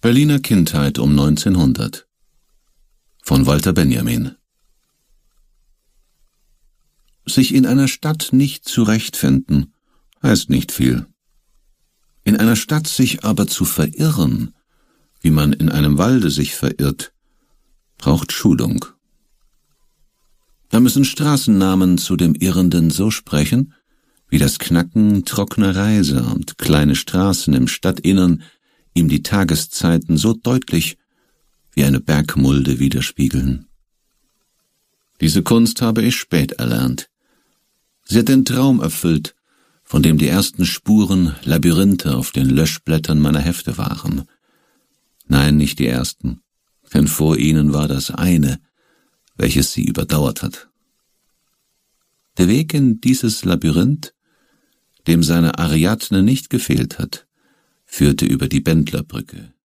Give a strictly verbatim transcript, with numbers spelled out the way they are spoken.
Berliner Kindheit um neunzehnhundert von Walter Benjamin. Sich in einer Stadt nicht zurechtfinden, heißt nicht viel. In einer Stadt sich aber zu verirren, wie man in einem Walde sich verirrt, braucht Schulung. Da müssen Straßennamen zu dem Irrenden so sprechen, wie das Knacken trockener Reiser und kleine Straßen im Stadtinnern ihm die Tageszeiten so deutlich wie eine Bergmulde widerspiegeln. Diese Kunst habe ich spät erlernt. Sie hat den Traum erfüllt, von dem die ersten Spuren Labyrinthe auf den Löschblättern meiner Hefte waren. Nein, nicht die ersten, denn vor ihnen war das eine, welches sie überdauert hat. Der Weg in dieses Labyrinth, dem seine Ariadne nicht gefehlt hat, führte über die Bendlerbrücke.